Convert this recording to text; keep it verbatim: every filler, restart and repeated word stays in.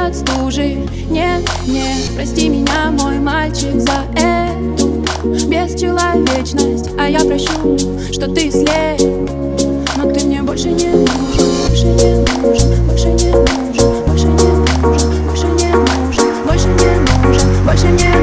от стужи. Нет, нет, прости меня, мой мальчик, за эту бесчеловечность. А я прощу, что ты слеп, но ты мне больше не нужен, больше не нужен, больше не нужен, больше не нужен, больше не нужен, больше не нужен, больше не нужен.